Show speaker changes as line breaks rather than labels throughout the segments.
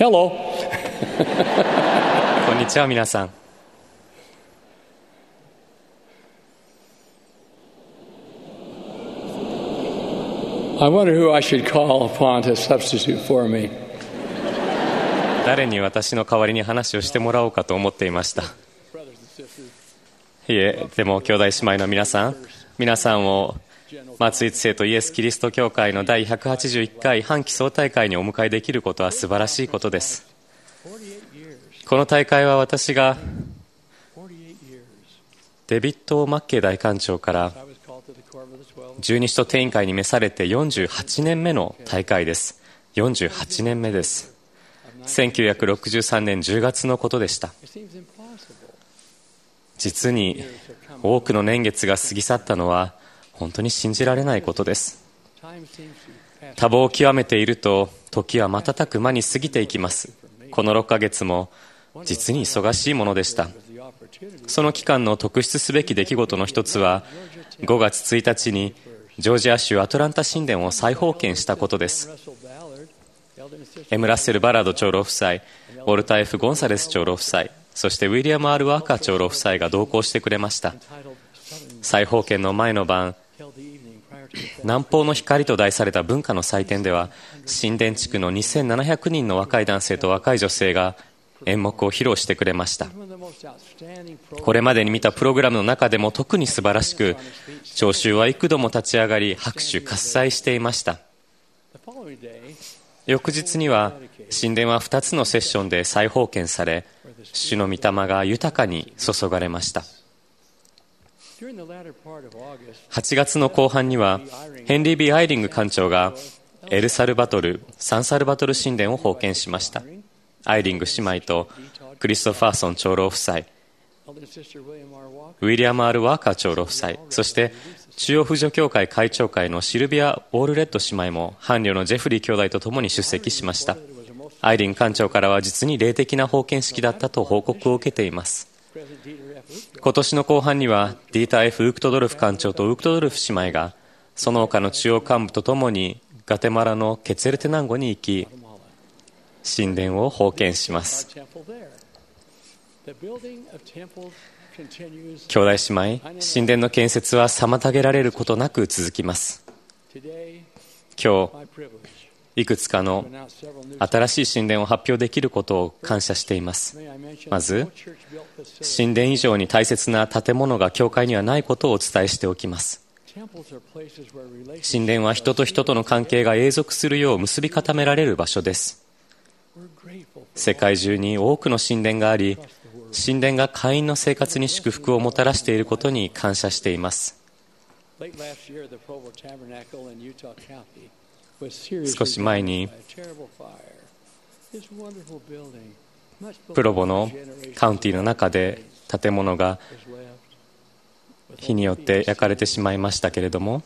Hello.
こんにちは皆さん。
I wonder who I should call upon to substitute for me.
誰に私の代わりに話をしてもらおうかと思っていました。いえ、でも兄弟姉妹の皆さんを松井知世とイエス・キリスト教会の第181回半期総大会にお迎えできることは素晴らしいことです。この大会は私がデビッド・マッケイ大館長から十二使徒定員会に召されて48年目の大会です。48年目です。1963年10月のことでした。実に多くの年月が過ぎ去ったのは本当に信じられないことです。多忙を極めていると時は瞬く間に過ぎていきます。この6ヶ月も実に忙しいものでした。その期間の特筆すべき出来事の一つは5月1日にジョージア州アトランタ神殿を再奉献したことです。M. ラッセル・バラード長老夫妻、ウォルター F. ゴンサレス長老夫妻、そしてウィリアム・ R. ワーカー長老夫妻が同行してくれました。再奉献の前の晩、南方の光と題された文化の祭典では、神殿地区の2700人の若い男性と若い女性が演目を披露してくれました。これまでに見たプログラムの中でも特に素晴らしく、聴衆は幾度も立ち上がり拍手喝采していました。翌日には神殿は2つのセッションで再奉献され、主の御霊が豊かに注がれました。8月の後半にはヘンリー・ビー・アイリング館長がエルサルバトル、サンサルバトル神殿を奉献しました。アイリング姉妹とクリストファーソン長老夫妻、ウィリアム・ R. ワーカー長老夫妻、そして中央扶助協会会長会のシルビア・オールレッド姉妹も伴侶のジェフリー兄弟と共に出席しました。アイリン館長からは実に霊的な奉献式だったと報告を受けています。今年の後半にはディーター・ F. ウークトドルフ館長とウークトドルフ姉妹がその他の中央幹部と共にガテマラのケツェルテナンゴに行き、神殿を奉献します。兄弟姉妹、神殿の建設は妨げられることなく続きます。今日いくつかの新しい神殿を発表できることを感謝しています。まず、神殿以上に大切な建物が教会にはないことをお伝えしておきます。神殿は人と人との関係が永続するよう結び固められる場所です。世界中に多くの神殿があり、神殿が会員の生活に祝福をもたらしていることに感謝しています。少し前にプロボのカウンティの中で建物が火によって焼かれてしまいましたけれども、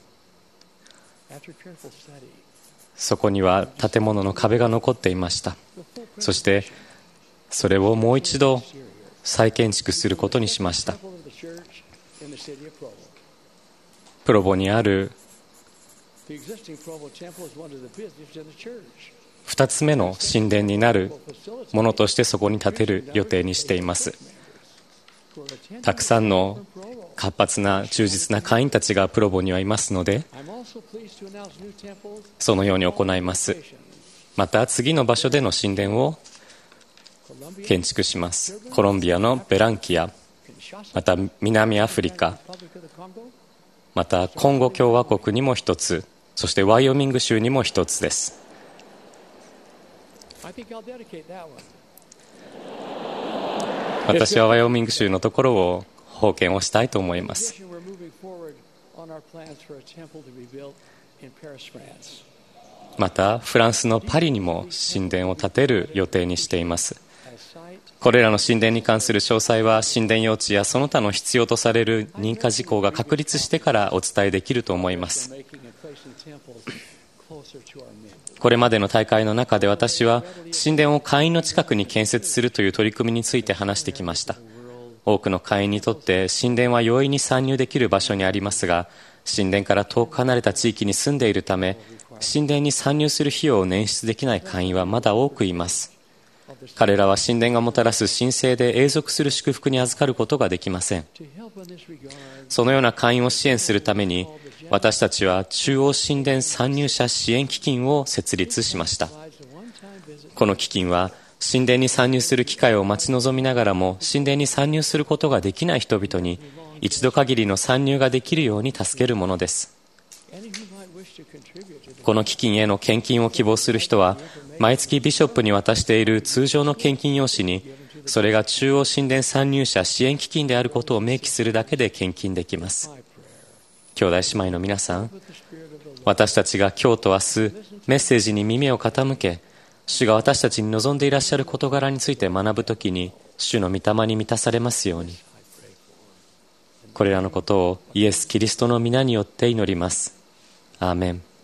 そこには建物の壁が残っていました。そしてそれをもう一度再建築することにしました。プロボにある2つ目の神殿になるものとしてそこに建てる予定にしています。たくさんの活発な忠実な会員たちがプロボにはいますので、そのように行います。また次の場所での神殿を建築します。コロンビアのベランキア、また南アフリカ、またコンゴ共和国にも一つ、そしてワイオミング州にも一つです。私はワイオミング州のところを奉献をしたいと思います。またフランスのパリにも神殿を建てる予定にしています。これらの神殿に関する詳細は神殿用地やその他の必要とされる認可事項が確立してからお伝えできると思います。これまでの大会の中で私は神殿を会員の近くに建設するという取り組みについて話してきました。多くの会員にとって神殿は容易に参入できる場所にありますが、神殿から遠く離れた地域に住んでいるため、神殿に参入する費用を捻出できない会員はまだ多くいます。 彼らは神殿がもたらす神聖で永続する祝福に預かることができません。そのような会員を支援するために、私たちは中央神殿参入者支援基金を設立しました。この基金は神殿に参入する機会を待ち望みながらも神殿に参入することができない人々に一度限りの参入ができるように助けるものです。この基金への献金を希望する人は、毎月ビショップに渡している通常の献金用紙に、それが中央神殿参入者支援基金であることを明記するだけで献金できます。兄弟姉妹の皆さん、私たちが今日と明日、メッセージに耳を傾け、主が私たちに望んでいらっしゃる事柄について学ぶときに、主の御霊に満たされますように。これらのことをイエス・キリストの皆によって祈ります。アーメン。